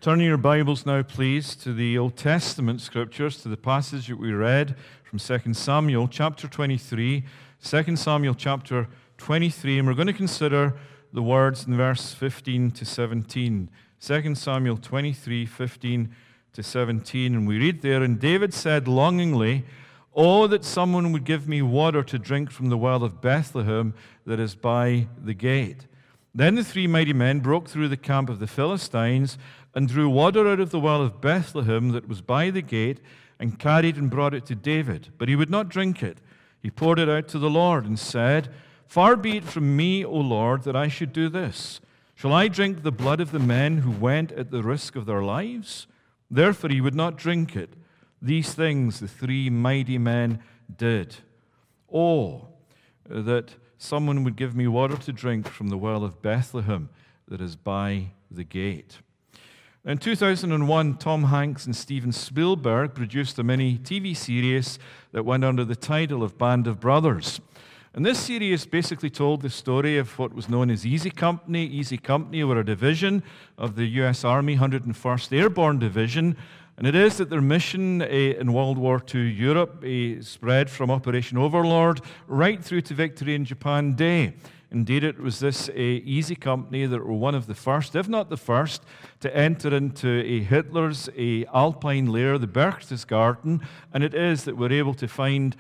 Turn your Bibles now, please, to the Old Testament scriptures, to the passage that we read from 2 Samuel chapter 23. 2 Samuel chapter 23, and we're going to consider the words in verse 15 to 17. 2 Samuel 23, 15 to 17, and we read there, "And David said longingly, 'Oh, that someone would give me water to drink from the well of Bethlehem that is by the gate.' Then the three mighty men broke through the camp of the Philistines and drew water out of the well of Bethlehem that was by the gate and carried and brought it to David. But he would not drink it. He poured it out to the Lord and said, 'Far be it from me, O Lord, that I should do this. Shall I drink the blood of the men who went at the risk of their lives?' Therefore he would not drink it. These things the three mighty men did. Oh, that someone would give me water to drink from the well of Bethlehem that is by the gate." In 2001, Tom Hanks and Steven Spielberg produced a mini TV series that went under the title of Band of Brothers. And this series basically told the story of what was known as Easy Company. Easy Company were a division of the U.S. Army, 101st Airborne Division. And it is that their mission in World War II Europe spread from Operation Overlord right through to victory in Japan Day. Indeed, it was this Easy Company that were one of the first, if not the first, to enter into Hitler's Alpine lair, the Berchtesgaden, and it is that we're able to find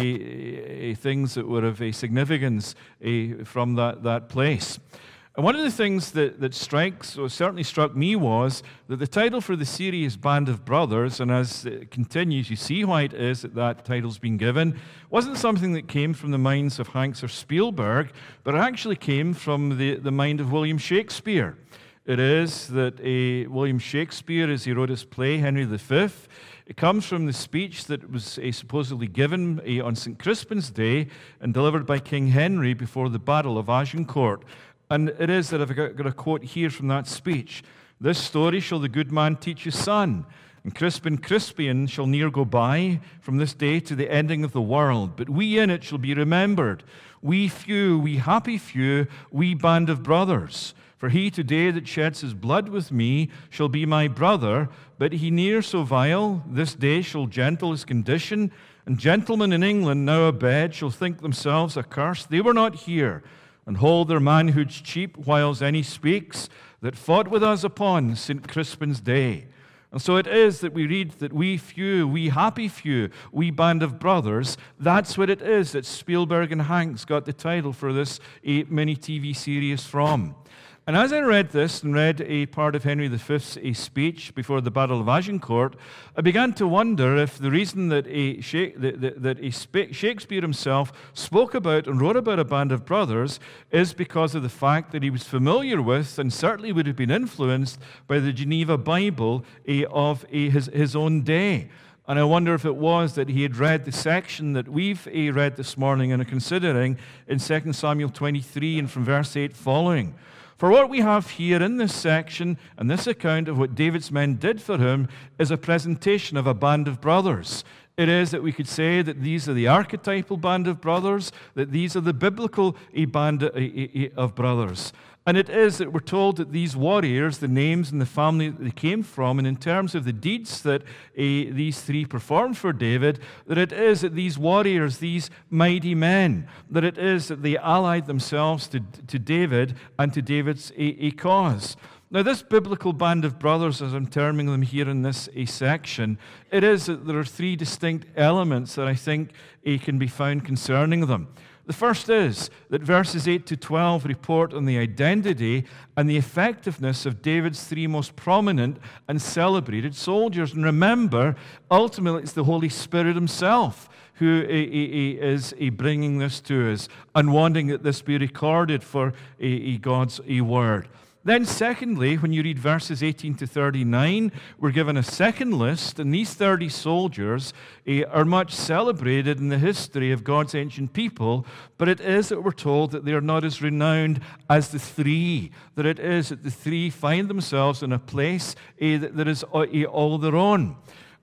things that were of a significance from that place. And one of the things that certainly struck me was that the title for the series, Band of Brothers, and as it continues, you see why it is that title's been given, wasn't something that came from the minds of Hanks or Spielberg, but it actually came from the mind of William Shakespeare. It is that William Shakespeare, as he wrote his play, Henry V, it comes from the speech that was supposedly given on St. Crispin's Day and delivered by King Henry before the Battle of Agincourt. And it is that I've got a quote here from that speech. "This story shall the good man teach his son, and Crispin Crispian shall ne'er go by from this day to the ending of the world. But we in it shall be remembered, we few, we happy few, we band of brothers. For he today that sheds his blood with me shall be my brother, but he ne'er so vile, this day shall gentle his condition, and gentlemen in England now abed shall think themselves accursed. They were not here, and hold their manhoods cheap, whiles any speaks that fought with us upon St. Crispin's Day." And so it is that we read that we few, we happy few, we band of brothers, that's what it is that Spielberg and Hanks got the title for this mini TV series from. And as I read this and read a part of Henry V's speech before the Battle of Agincourt, I began to wonder if the reason that Shakespeare himself spoke about and wrote about a band of brothers is because of the fact that he was familiar with and certainly would have been influenced by the Geneva Bible of his own day. And I wonder if it was that he had read the section that we've read this morning and are considering in 2 Samuel 23 and from verse 8 following. For what we have here in this section and this account of what David's men did for him is a presentation of a band of brothers. It is that we could say that these are the archetypal band of brothers, that these are the biblical band of brothers. And it is that we're told that these warriors, the names and the family that they came from, and in terms of the deeds that these three performed for David, that it is that these warriors, these mighty men, that it is that they allied themselves to David and to David's cause. Now, this biblical band of brothers, as I'm terming them here in this section, it is that there are three distinct elements that I think can be found concerning them. The first is that verses 8 to 12 report on the identity and the effectiveness of David's three most prominent and celebrated soldiers. And remember, ultimately it's the Holy Spirit himself who is bringing this to us and wanting that this be recorded for God's word. Then secondly, when you read verses 18 to 39, we're given a second list, and these 30 soldiers are much celebrated in the history of God's ancient people, but it is that we're told that they are not as renowned as the three, that it is that the three find themselves in a place that is all their own.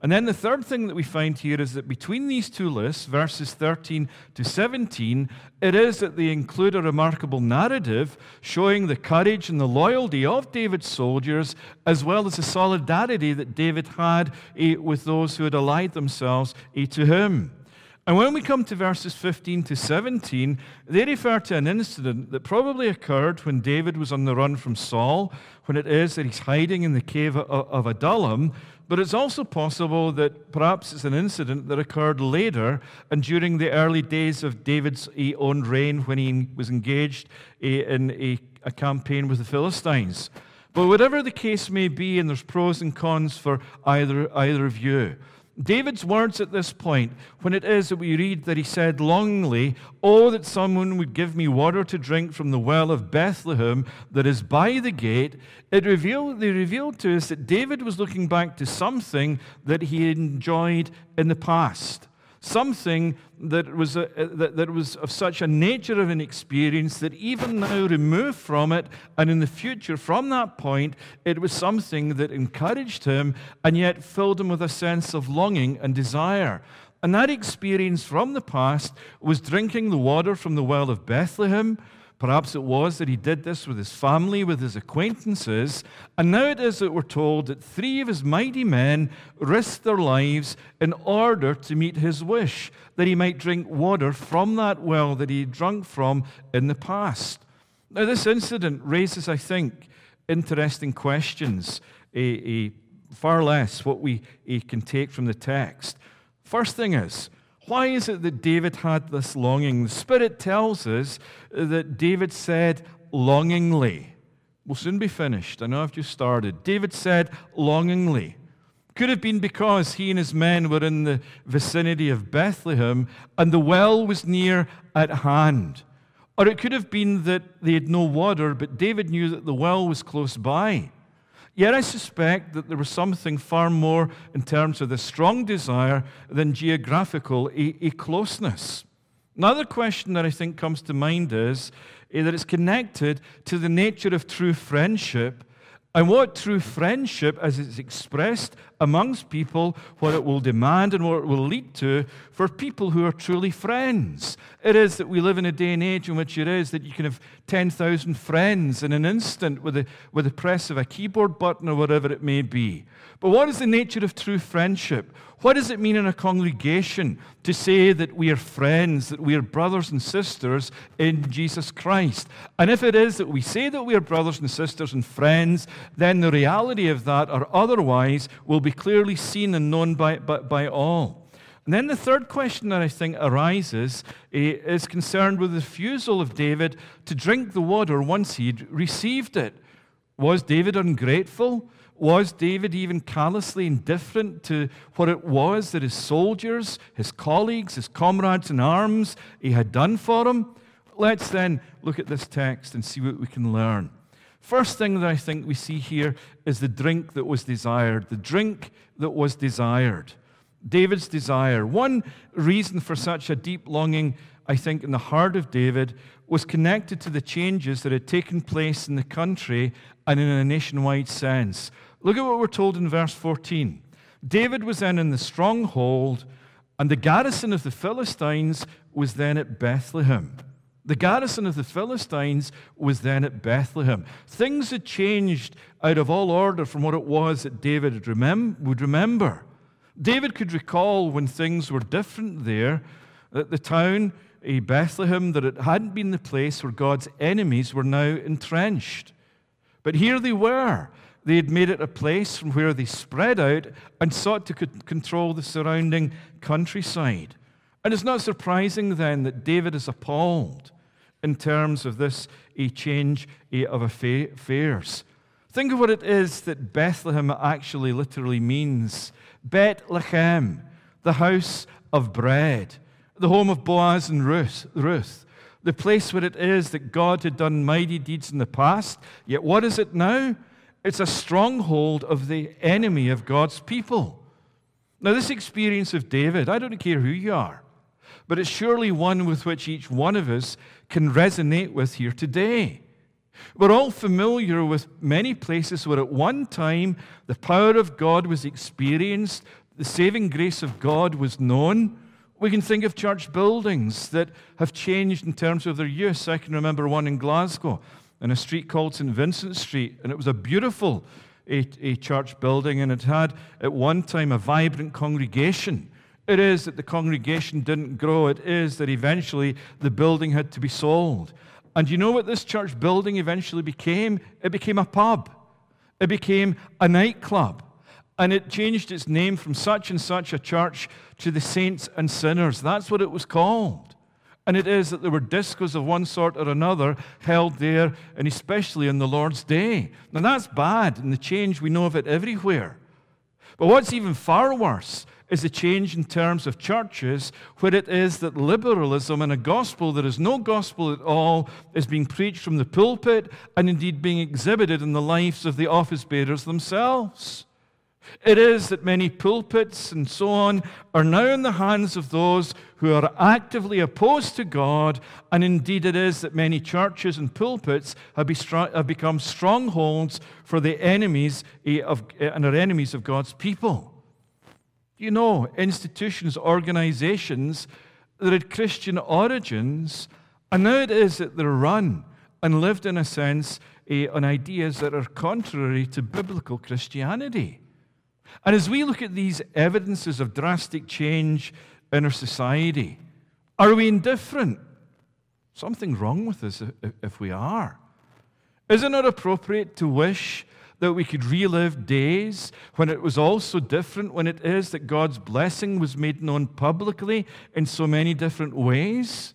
And then the third thing that we find here is that between these two lists, verses 13 to 17, it is that they include a remarkable narrative showing the courage and the loyalty of David's soldiers, as well as the solidarity that David had with those who had allied themselves to him. And when we come to verses 15 to 17, they refer to an incident that probably occurred when David was on the run from Saul, when it is that he's hiding in the cave of Adullam. But it's also possible that perhaps it's an incident that occurred later and during the early days of David's own reign when he was engaged in a campaign with the Philistines. But whatever the case may be, and there's pros and cons for either view, David's words at this point, when it is that we read that he said longingly, "Oh, that someone would give me water to drink from the well of Bethlehem that is by the gate," they revealed to us that David was looking back to something that he had enjoyed in the past. Something that was of such a nature of an experience that even now removed from it and in the future from that point, it was something that encouraged him and yet filled him with a sense of longing and desire. And that experience from the past was drinking the water from the well of Bethlehem. Perhaps it was that he did this with his family, with his acquaintances. And now it is that we're told that 3 of his mighty men risked their lives in order to meet his wish, that he might drink water from that well that he had drunk from in the past. Now, this incident raises, I think, interesting questions, far less what we can take from the text. First thing is, why is it that David had this longing? The Spirit tells us that David said longingly. We'll soon be finished. I know I've just started. David said longingly. Could have been because he and his men were in the vicinity of Bethlehem and the well was near at hand. Or it could have been that they had no water, but David knew that the well was close by. Yet I suspect that there was something far more in terms of the strong desire than geographical closeness. Another question that I think comes to mind is that it's connected to the nature of true friendship and what true friendship, as it's expressed amongst people, what it will demand and what it will lead to for people who are truly friends. It is that we live in a day and age in which it is that you can have 10,000 friends in an instant with the press of a keyboard button or whatever it may be. But what is the nature of true friendship? What does it mean in a congregation to say that we are friends, that we are brothers and sisters in Jesus Christ? And if it is that we say that we are brothers and sisters and friends, then the reality of that or otherwise will be clearly seen and known by all. And then the third question that I think arises is concerned with the refusal of David to drink the water once he'd received it. Was David ungrateful? Was David even callously indifferent to what it was that his soldiers, his colleagues, his comrades in arms, he had done for him? Let's then look at this text and see what we can learn. First thing that I think we see here is the drink that was desired. The drink that was desired. David's desire. One reason for such a deep longing, I think, in the heart of David was connected to the changes that had taken place in the country and in a nationwide sense. Look at what we're told in verse 14. David was then in the stronghold, and the garrison of the Philistines was then at Bethlehem. The garrison of the Philistines was then at Bethlehem. Things had changed out of all order from what it was that David would remember. David could recall when things were different there, that the town, Bethlehem, that it hadn't been the place where God's enemies were now entrenched. But here they were. They had made it a place from where they spread out and sought to control the surrounding countryside. And it's not surprising then that David is appalled in terms of this change of affairs. Think of what it is that Bethlehem actually literally means. Bethlehem, the house of bread, the home of Boaz and Ruth, the place where it is that God had done mighty deeds in the past. Yet what is it now? It's a stronghold of the enemy of God's people. Now, this experience of David, I don't care who you are, but it's surely one with which each one of us can resonate with here today. We're all familiar with many places where at one time the power of God was experienced, the saving grace of God was known, we can think of church buildings that have changed in terms of their use. I can remember one in Glasgow in a street called St. Vincent Street, and it was a beautiful a church building, and it had at one time a vibrant congregation. It is that the congregation didn't grow. It is that eventually the building had to be sold. And you know what this church building eventually became? It became a pub. It became a nightclub. And it changed its name from such and such a church to the Saints and Sinners. That's what it was called. And it is that there were discos of one sort or another held there, and especially on the Lord's Day. Now that's bad, and the change, we know of it everywhere. But what's even far worse is the change in terms of churches, where it is that liberalism and a gospel that is no gospel at all is being preached from the pulpit and indeed being exhibited in the lives of the office bearers themselves. It is that many pulpits and so on are now in the hands of those who are actively opposed to God, and indeed it is that many churches and pulpits have become strongholds for the enemies and are enemies of God's people. You know, institutions, organizations that had Christian origins, and now it is that they're run and lived in a sense on ideas that are contrary to biblical Christianity. And as we look at these evidences of drastic change in our society, are we indifferent? Something's wrong with us if we are. Is it not appropriate to wish that we could relive days when it was all so different, when it is that God's blessing was made known publicly in so many different ways?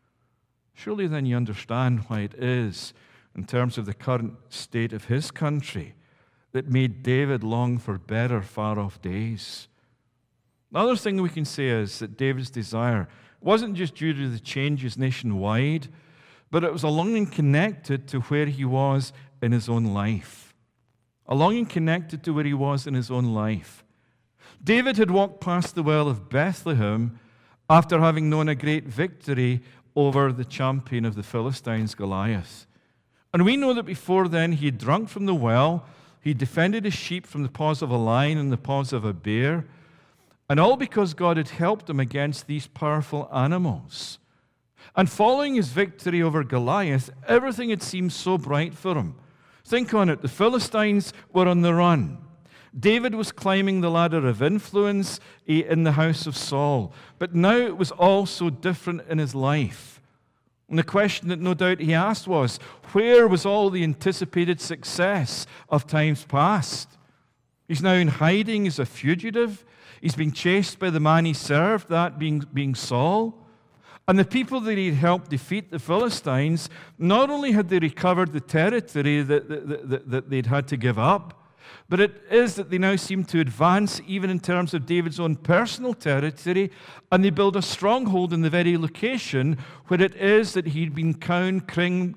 Surely then you understand why it is, in terms of the current state of his country, that made David long for better, far-off days. The other thing we can say is that David's desire wasn't just due to the changes nationwide, but it was a longing connected to where he was in his own life. A longing connected to where he was in his own life. David had walked past the well of Bethlehem after having known a great victory over the champion of the Philistines, Goliath. And we know that before then he had drunk from the well. He defended his sheep from the paws of a lion and the paws of a bear, and all because God had helped him against these powerful animals. And following his victory over Goliath, everything had seemed so bright for him. Think on it. The Philistines were on the run. David was climbing the ladder of influence in the house of Saul. But now it was all so different in his life. And the question that no doubt he asked was, where was all the anticipated success of times past? He's now in hiding as a fugitive. He's being chased by the man he served, that being Saul. And the people that he'd helped defeat, the Philistines, not only had they recovered the territory that they'd had to give up, but it is that they now seem to advance even in terms of David's own personal territory, and they build a stronghold in the very location where it is that he'd been crowned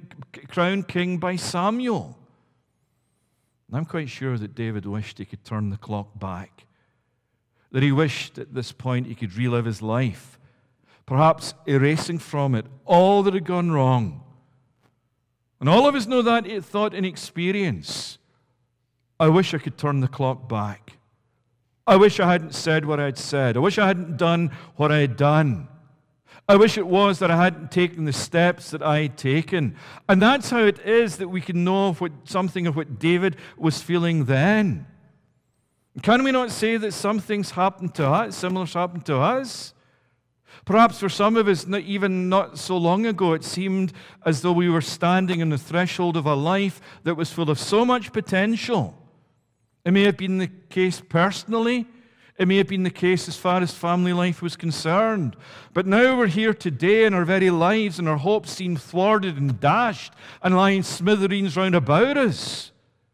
king by Samuel. And I'm quite sure that David wished he could turn the clock back, that he wished at this point he could relive his life, perhaps erasing from it all that had gone wrong. And all of us know that thought and experience. I wish I could turn the clock back. I wish I hadn't said what I had said. I wish I hadn't done what I had done. I wish it was that I hadn't taken the steps that I had taken. And that's how it is that we can know something of what David was feeling then. Can we not say that some things happened to us, similar happened to us? Perhaps for some of us, even not so long ago, it seemed as though we were standing on the threshold of a life that was full of so much potential. It may have been the case personally. It may have been the case as far as family life was concerned. But now we're here today and our very lives and our hopes seem thwarted and dashed and lying smithereens round about us.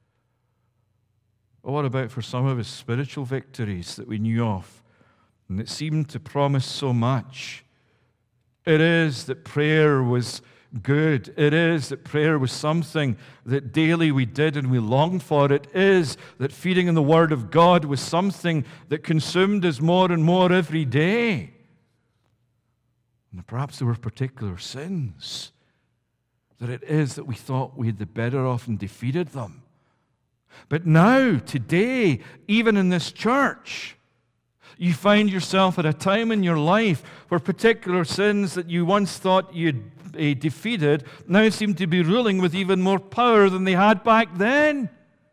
But what about for some of us spiritual victories that we knew of and that seemed to promise so much? It is that prayer was good. It is that prayer was something that daily we did and we longed for. It is that feeding on the Word of God was something that consumed us more and more every day. And perhaps there were particular sins that it is that we thought we had the better of and defeated them. But now, today, even in this church, You find yourself at a time in your life where particular sins that you once thought you'd defeated now seem to be ruling with even more power than they had back then.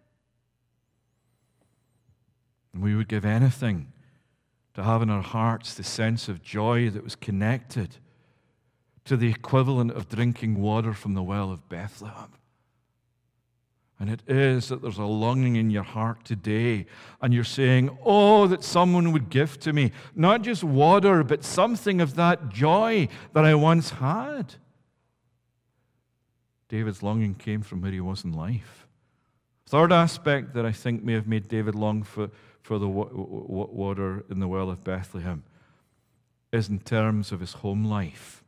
And we would give anything to have in our hearts the sense of joy that was connected to the equivalent of drinking water from the well of Bethlehem. And it is that there's a longing in your heart today, and you're saying, oh, that someone would give to me, not just water, but something of that joy that I once had. David's longing came from where he was in life. Third aspect that I think may have made David long for the water in the well of Bethlehem is in terms of his home life.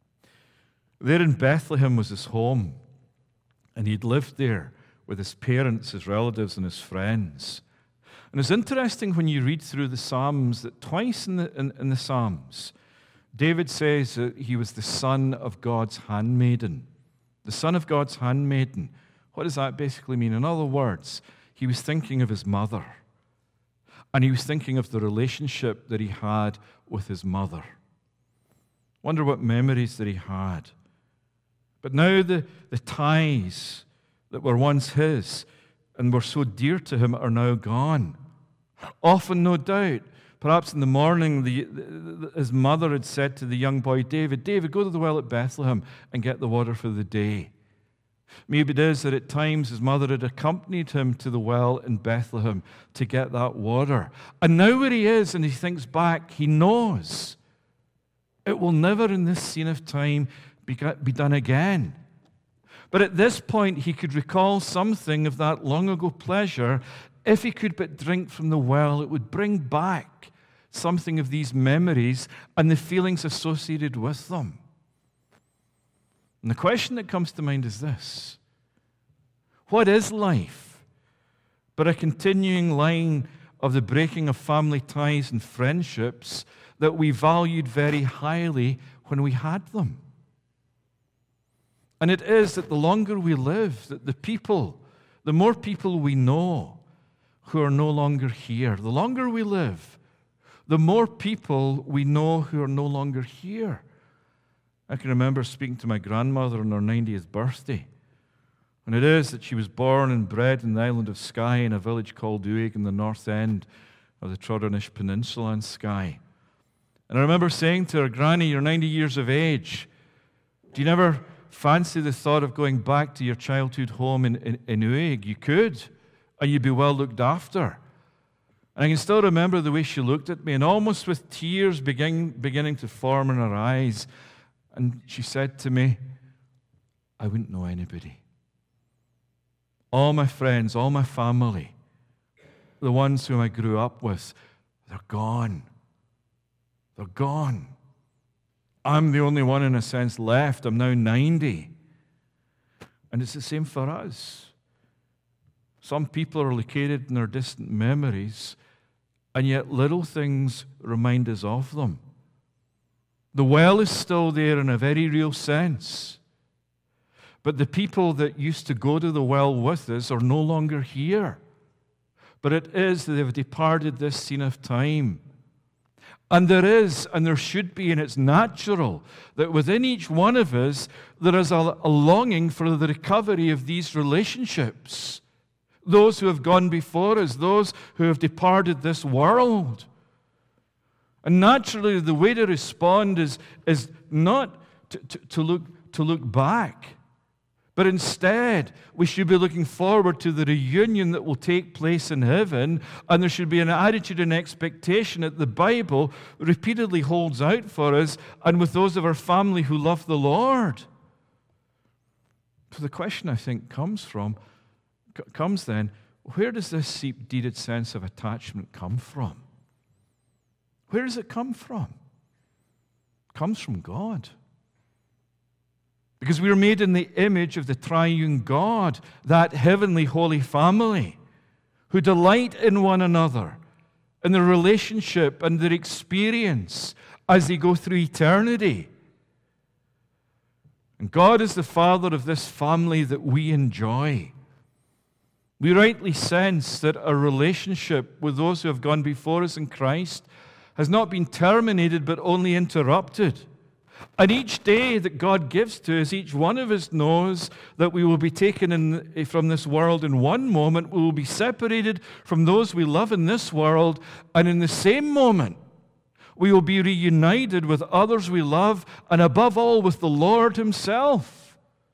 There in Bethlehem was his home, and he'd lived there with his parents, his relatives, and his friends. And it's interesting when you read through the Psalms that twice in the Psalms, David says that he was the son of God's handmaiden. The son of God's handmaiden. What does that basically mean? In other words, he was thinking of his mother. And he was thinking of the relationship that he had with his mother. Wonder what memories that he had. But now the ties that were once his and were so dear to him are now gone. Often, no doubt, perhaps in the morning, his mother had said to the young boy, David, go to the well at Bethlehem and get the water for the day. Maybe it is that at times his mother had accompanied him to the well in Bethlehem to get that water. And now where he is and he thinks back, he knows it will never in this scene of time be done again. But at this point, he could recall something of that long ago pleasure. If he could but drink from the well, it would bring back something of these memories and the feelings associated with them. And the question that comes to mind is this: what is life but a continuing line of the breaking of family ties and friendships that we valued very highly when we had them? And it is that the longer we live, that the more people we know who are no longer here. The longer we live, the more people we know who are no longer here. I can remember speaking to my grandmother on her 90th birthday. And it is that she was born and bred in the island of Skye in a village called Uig in the north end of the Trotternish Peninsula in Skye. And I remember saying to her, Granny, you're 90 years of age. Do you never fancy the thought of going back to your childhood home in Uig? You could, and you'd be well looked after. And I can still remember the way she looked at me, and almost with tears beginning to form in her eyes. And she said to me, I wouldn't know anybody. All my friends, all my family, the ones whom I grew up with, they're gone. They're gone. I'm the only one, in a sense, left. I'm now 90. And it's the same for us. Some people are located in their distant memories, and yet little things remind us of them. The well is still there in a very real sense. But the people that used to go to the well with us are no longer here. But it is that they've departed this scene of time. And there is, and there should be, and it's natural, that within each one of us, there is a longing for the recovery of these relationships. Those who have gone before us, those who have departed this world. And naturally, the way to respond is not to look back, but instead, we should be looking forward to the reunion that will take place in heaven, and there should be an attitude and expectation that the Bible repeatedly holds out for us and with those of our family who love the Lord. So the question, I think, comes then, where does this deep-seated sense of attachment come from? Where does it come from? It comes from God. Because we are made in the image of the triune God, that heavenly holy family, who delight in one another, in their relationship and their experience as they go through eternity. And God is the Father of this family that we enjoy. We rightly sense that our relationship with those who have gone before us in Christ has not been terminated but only interrupted. And each day that God gives to us, each one of us knows that we will be taken from this world in one moment. We will be separated from those we love in this world, and in the same moment, we will be reunited with others we love, and above all, with the Lord Himself.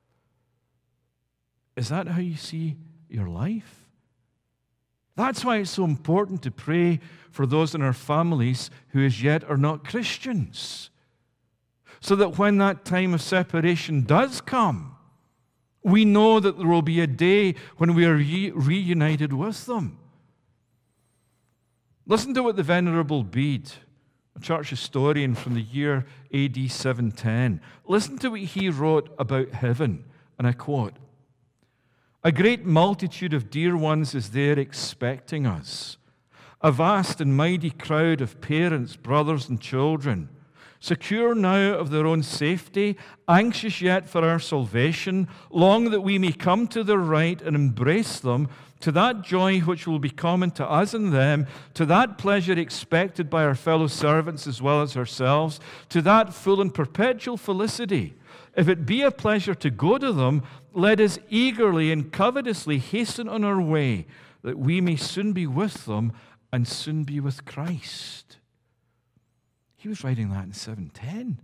Is that how you see your life? That's why it's so important to pray for those in our families who as yet are not Christians, so that when that time of separation does come, we know that there will be a day when we are reunited with them. Listen to what the Venerable Bede, a church historian from the year AD 710, listen to what he wrote about heaven, and I quote, "A great multitude of dear ones is there expecting us, a vast and mighty crowd of parents, brothers, and children, secure now of their own safety, anxious yet for our salvation, long that we may come to their right and embrace them, to that joy which will be common to us and them, to that pleasure expected by our fellow servants as well as ourselves, to that full and perpetual felicity. If it be a pleasure to go to them, let us eagerly and covetously hasten on our way, that we may soon be with them and soon be with Christ." He was writing that in 710.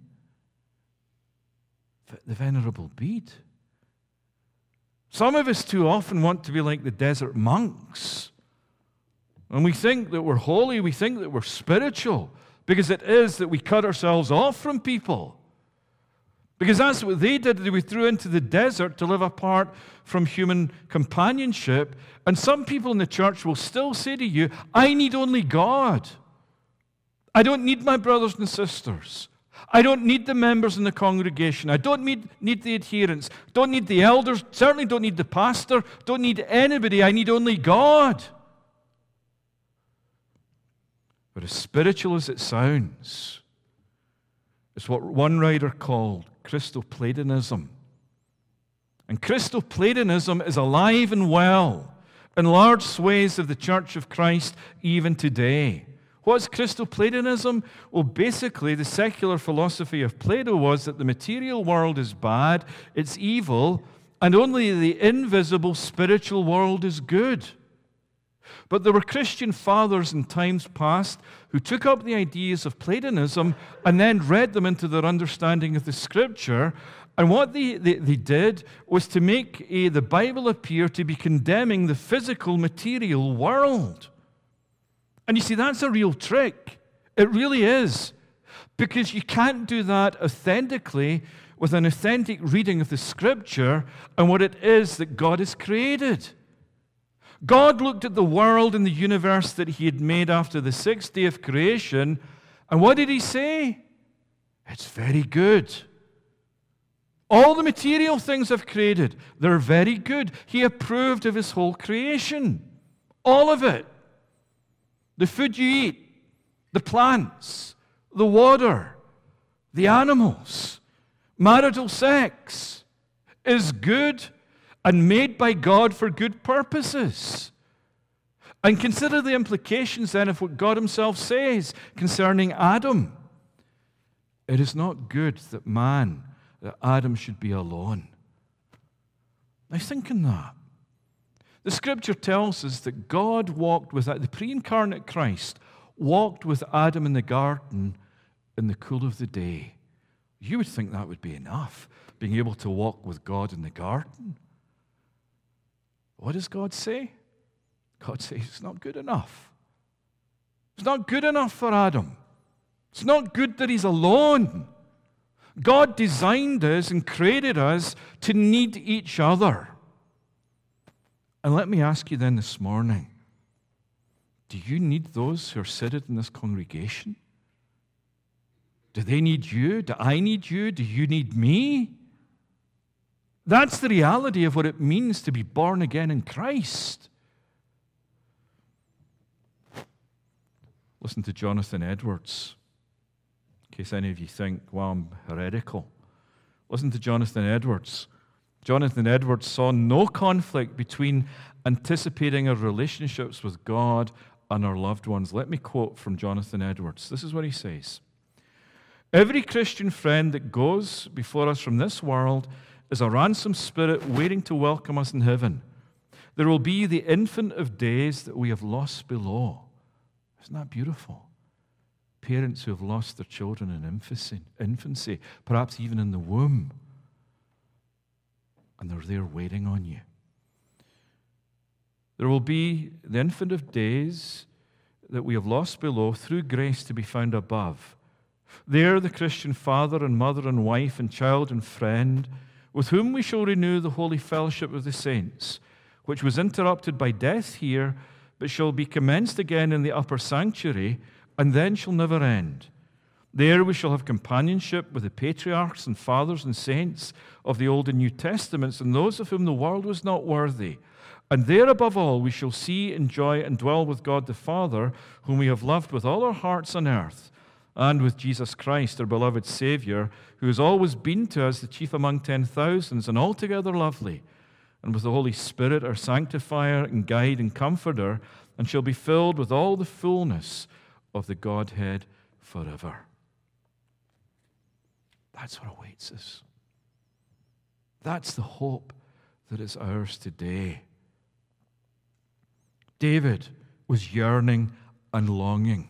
The Venerable Bede. Some of us too often want to be like the desert monks. And we think that we're holy, we think that we're spiritual, because it is that we cut ourselves off from people. Because that's what they did. They withdrew into the desert to live apart from human companionship. And some people in the church will still say to you, "I need only God. I don't need my brothers and sisters. I don't need the members in the congregation. I don't need the adherents. Don't need the elders. Certainly don't need the pastor. Don't need anybody. I need only God." But as spiritual as it sounds, it's what one writer called Christoplatonism. And Christoplatonism is alive and well in large swathes of the Church of Christ even today. What's Christoplatonism? Well, basically, the secular philosophy of Plato was that the material world is bad, it's evil, and only the invisible spiritual world is good. But there were Christian fathers in times past who took up the ideas of Platonism and then read them into their understanding of the Scripture. And what they did was to make the Bible appear to be condemning the physical, material world. And you see, that's a real trick. It really is. Because you can't do that authentically with an authentic reading of the Scripture and what it is that God has created. God looked at the world and the universe that He had made after the sixth day of creation, and what did He say? It's very good. All the material things I've created, they're very good. He approved of His whole creation. All of it. The food you eat, the plants, the water, the animals, marital sex is good and made by God for good purposes. And consider the implications then of what God Himself says concerning Adam. It is not good that Adam should be alone. Now think on that. The Scripture tells us that God walked with, the pre-incarnate Christ walked with Adam in the garden in the cool of the day. You would think that would be enough, being able to walk with God in the garden. What does God say? God says it's not good enough. It's not good enough for Adam. It's not good that he's alone. God designed us and created us to need each other. And let me ask you then this morning, do you need those who are seated in this congregation? Do they need you? Do I need you? Do you need me? That's the reality of what it means to be born again in Christ. Listen to Jonathan Edwards, in case any of you think, well, I'm heretical. Listen to Jonathan Edwards. Jonathan Edwards saw no conflict between anticipating our relationships with God and our loved ones. Let me quote from Jonathan Edwards. This is what he says. Every Christian friend that goes before us from this world is a ransomed spirit waiting to welcome us in heaven. There will be the infant of days that we have lost below. Isn't that beautiful? Parents who have lost their children in infancy, perhaps even in the womb, and they're there waiting on you. There will be the infant of days that we have lost below through grace to be found above. There the Christian father and mother and wife and child and friend, with whom we shall renew the holy fellowship of the saints, which was interrupted by death here, but shall be commenced again in the upper sanctuary, and then shall never end. There we shall have companionship with the patriarchs and fathers and saints of the Old and New Testaments, and those of whom the world was not worthy. And there above all we shall see, enjoy, and dwell with God the Father, whom we have loved with all our hearts on earth, and with Jesus Christ, our beloved Savior, who has always been to us the chief among 10,000s and altogether lovely, and with the Holy Spirit, our sanctifier and guide and comforter, and shall be filled with all the fullness of the Godhead forever. That's what awaits us. That's the hope that is ours today. David was yearning and longing.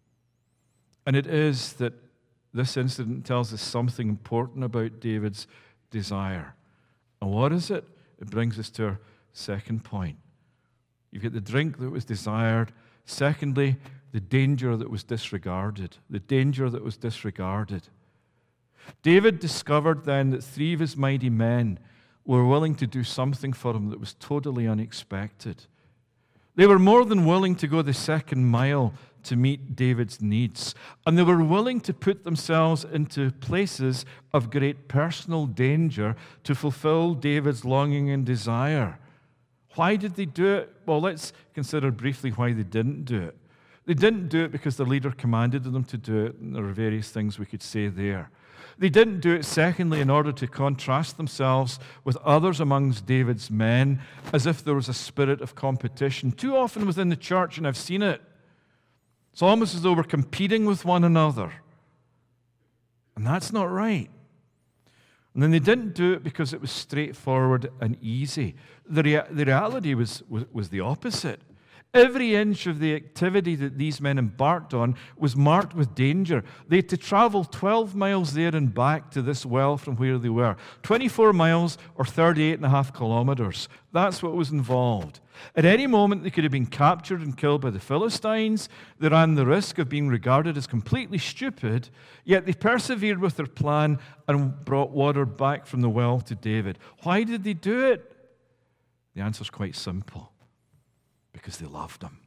And it is that this incident tells us something important about David's desire. And what is it? It brings us to our second point. You've got the drink that was desired. Secondly, the danger that was disregarded. The danger that was disregarded. David discovered then that 3 of his mighty men were willing to do something for him that was totally unexpected. They were more than willing to go the second mile to meet David's needs, and they were willing to put themselves into places of great personal danger to fulfill David's longing and desire. Why did they do it? Well, let's consider briefly why they didn't do it. They didn't do it because the leader commanded them to do it, and there are various things we could say there. They didn't do it, secondly, in order to contrast themselves with others amongst David's men, as if there was a spirit of competition. Too often within the church, and I've seen it, it's almost as though we're competing with one another. And that's not right. And then they didn't do it because it was straightforward and easy. The reality was the opposite. Every inch of the activity that these men embarked on was marked with danger. They had to travel 12 miles there and back to this well from where they were. 24 miles or 38.5 kilometers. That's what was involved. At any moment, they could have been captured and killed by the Philistines. They ran the risk of being regarded as completely stupid, yet they persevered with their plan and brought water back from the well to David. Why did they do it? The answer is quite simple. Because they loved him.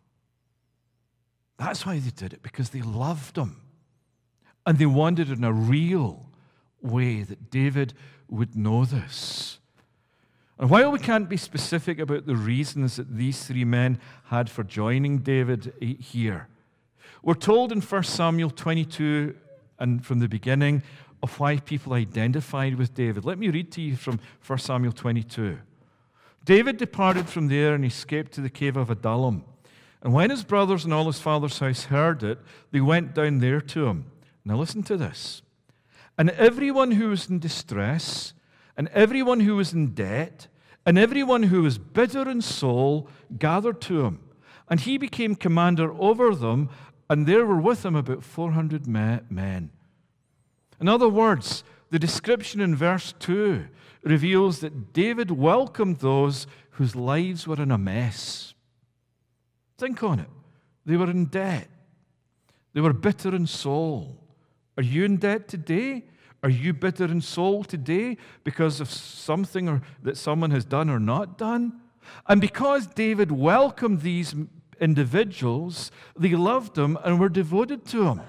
That's why they did it, because they loved him. And they wanted in a real way that David would know this. And while we can't be specific about the reasons that these 3 men had for joining David here, we're told in 1 Samuel 22 and from the beginning of why people identified with David. Let me read to you from 1 Samuel 22. David departed from there and escaped to the cave of Adullam. And when his brothers and all his father's house heard it, they went down there to him. Now listen to this. And everyone who was in distress, and everyone who was in debt, and everyone who was bitter in soul gathered to him. And he became commander over them, and there were with him about 400 men. In other words, the description in verse 2 reveals that David welcomed those whose lives were in a mess. Think on it. They were in debt. They were bitter in soul. Are you in debt today? Are you bitter in soul today because of something that someone has done or not done? And because David welcomed these individuals, they loved him and were devoted to him.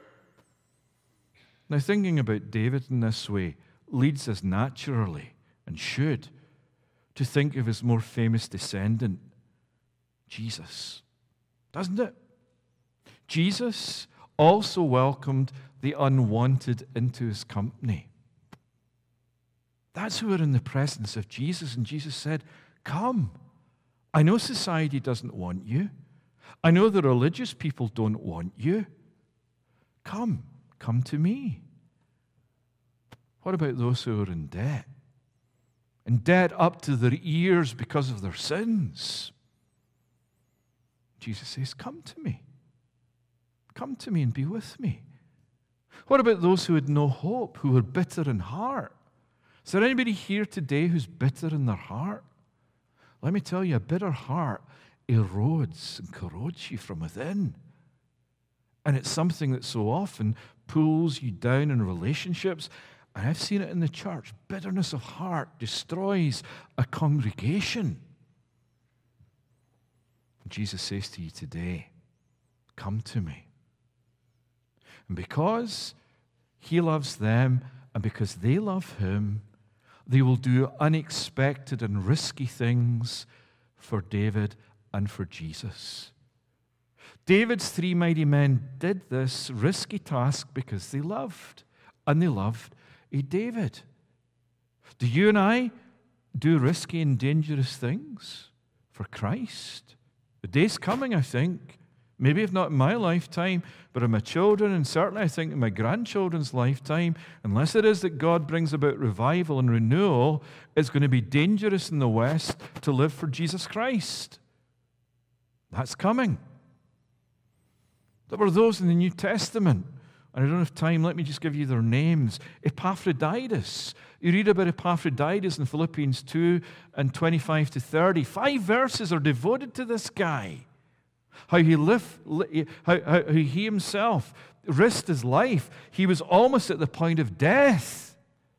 Now, thinking about David in this way leads us naturally, and should, to think of his more famous descendant, Jesus. Doesn't it? Jesus also welcomed the unwanted into his company. That's who are in the presence of Jesus. And Jesus said, come. I know society doesn't want you. I know the religious people don't want you. Come to me. What about those who are in debt? In debt up to their ears because of their sins. Jesus says, come to me. Come to me and be with me. What about those who had no hope, who were bitter in heart? Is there anybody here today who's bitter in their heart? Let me tell you, a bitter heart erodes and corrodes you from within. And it's something that so often pulls you down in relationships. And I've seen it in the church. Bitterness of heart destroys a congregation. Jesus says to you today, come to me. And because he loves them and because they love him, they will do unexpected and risky things for David and for Jesus. David's 3 mighty men did this risky task because they loved, and they loved David. Do you and I do risky and dangerous things for Christ? The day's coming, I think, maybe if not in my lifetime, but in my children, and certainly I think in my grandchildren's lifetime, unless it is that God brings about revival and renewal, it's going to be dangerous in the West to live for Jesus Christ. That's coming. There were those in the New Testament, and I don't have time, let me just give you their names. Epaphroditus. You read about Epaphroditus in Philippians 2 and 25 to 30. 5 verses are devoted to this guy. How he himself risked his life. He was almost at the point of death.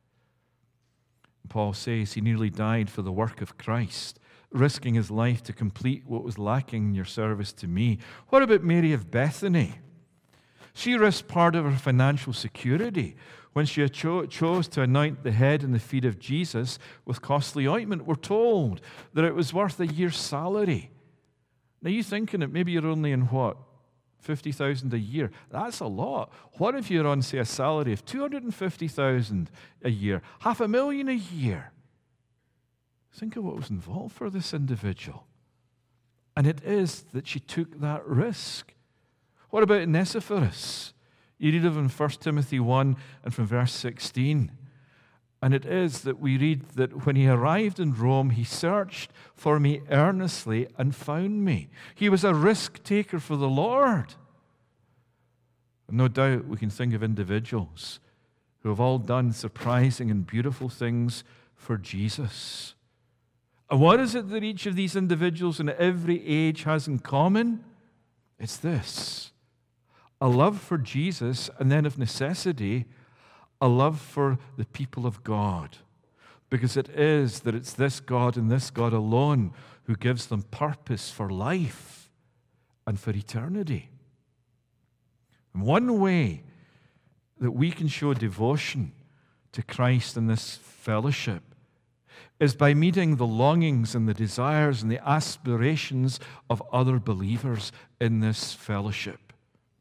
Paul says he nearly died for the work of Christ, risking his life to complete what was lacking in your service to me. What about Mary of Bethany? She risked part of her financial security when she chose to anoint the head and the feet of Jesus with costly ointment. We're told that it was worth a year's salary. Now you're thinking that maybe you're only in what? 50,000 a year. That's a lot. What if you're on, say, a salary of 250,000 a year, $500,000 a year? Think of what was involved for this individual. And it is that she took that risk. What about Onesiphorus? You read of in 1 Timothy 1 and from verse 16. And it is that we read that when he arrived in Rome, he searched for me earnestly and found me. He was a risk taker for the Lord. And no doubt we can think of individuals who have all done surprising and beautiful things for Jesus. And what is it that each of these individuals in every age has in common? It's this: a love for Jesus, and then of necessity, a love for the people of God. Because it is that it's this God and this God alone who gives them purpose for life and for eternity. And one way that we can show devotion to Christ in this fellowship is by meeting the longings and the desires and the aspirations of other believers in this fellowship.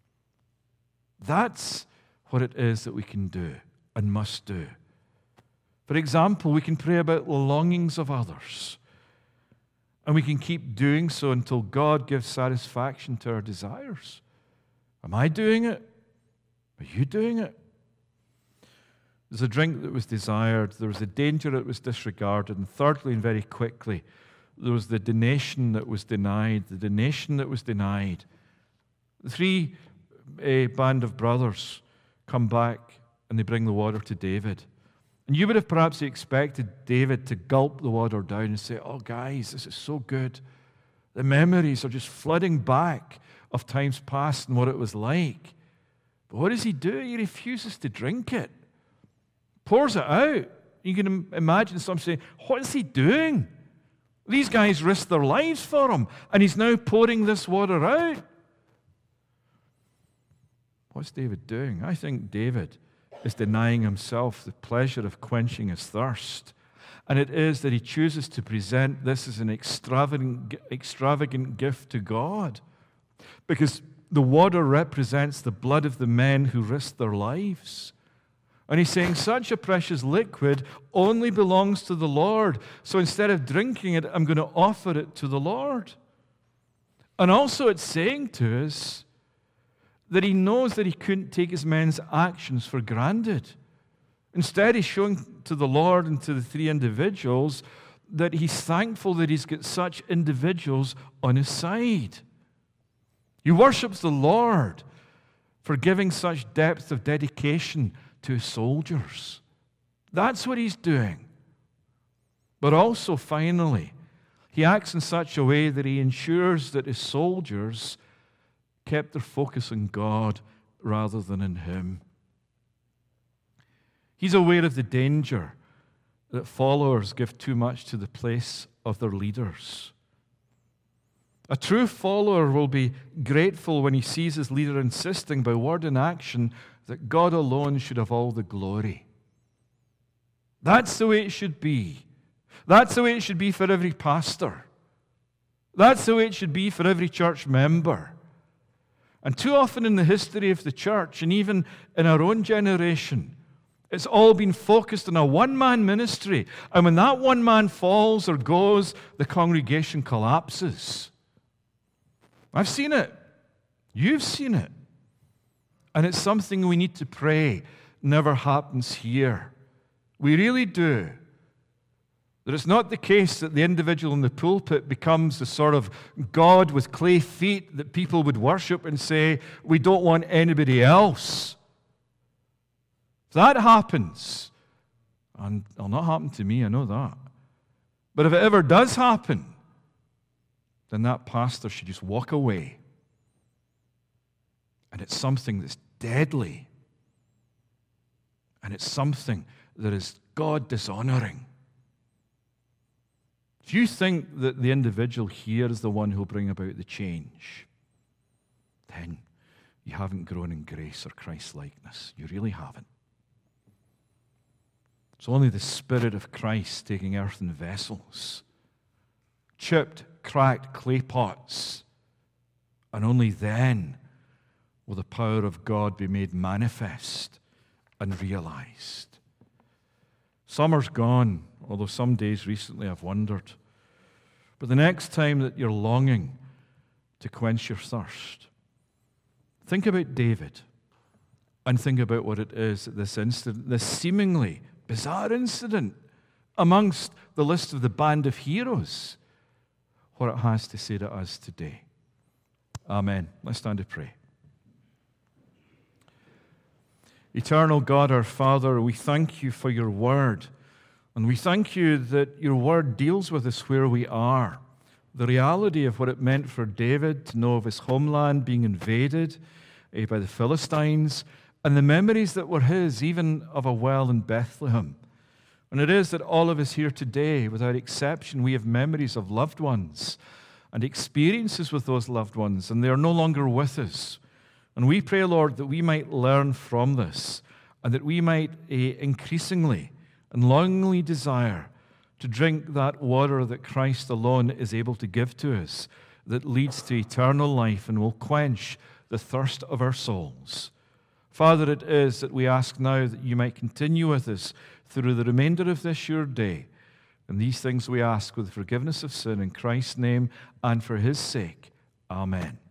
That's what it is that we can do and must do. For example, we can pray about the longings of others, and we can keep doing so until God gives satisfaction to our desires. Am I doing it? Are you doing it? There's a drink that was desired, there was a danger that was disregarded, and thirdly, and very quickly, there was the donation that was denied, the donation that was denied. The 3 band of brothers come back and they bring the water to David. And you would have perhaps expected David to gulp the water down and say, "Oh, guys, this is so good. The memories are just flooding back of times past and what it was like." But what does he do? He refuses to drink it. Pours it out. You can imagine some saying, "What is he doing? These guys risked their lives for him, and he's now pouring this water out." What's David doing? I think David is denying himself the pleasure of quenching his thirst. And it is that he chooses to present this as an extravagant gift to God. Because the water represents the blood of the men who risked their lives. And he's saying such a precious liquid only belongs to the Lord. So instead of drinking it, I'm going to offer it to the Lord. And also it's saying to us that he knows that he couldn't take his men's actions for granted. Instead, he's showing to the Lord and to the three individuals that he's thankful that he's got such individuals on his side. He worships the Lord for giving such depth of dedication to his soldiers. That's what he's doing. But also, finally, he acts in such a way that he ensures that his soldiers kept their focus on God rather than in him. He's aware of the danger that followers give too much to the place of their leaders. A true follower will be grateful when he sees his leader insisting by word and action that God alone should have all the glory. That's the way it should be. That's the way it should be for every pastor. That's the way it should be for every church member. And too often in the history of the church, and even in our own generation, it's all been focused on a one-man ministry. And when that one man falls or goes, the congregation collapses. I've seen it. You've seen it. And it's something we need to pray never happens here. We really do. That it's not the case that the individual in the pulpit becomes the sort of God with clay feet that people would worship and say, we don't want anybody else. If that happens, and it'll not happen to me, I know that. But if it ever does happen, then that pastor should just walk away. And it's something that's deadly. And it's something that is God dishonoring. If you think that the individual here is the one who'll bring about the change, then you haven't grown in grace or Christ-likeness. You really haven't. It's only the Spirit of Christ taking earthen vessels, chipped, cracked clay pots, and only then will the power of God be made manifest and realized. Summer's gone, although some days recently I've wondered. But the next time that you're longing to quench your thirst, think about David and think about what it is at this incident, this seemingly bizarre incident amongst the list of the band of heroes, what it has to say to us today. Amen. Let's stand to pray. Eternal God, our Father, we thank you for your word. And we thank you that your word deals with us where we are. The reality of what it meant for David to know of his homeland being invaded by the Philistines, and the memories that were his, even of a well in Bethlehem. And it is that all of us here today, without exception, we have memories of loved ones and experiences with those loved ones, and they are no longer with us. And we pray, Lord, that we might learn from this, and that we might increasingly and longingly desire to drink that water that Christ alone is able to give to us, that leads to eternal life and will quench the thirst of our souls. Father, it is that we ask now that you might continue with us through the remainder of this your day. And these things we ask with forgiveness of sin in Christ's name and for his sake. Amen.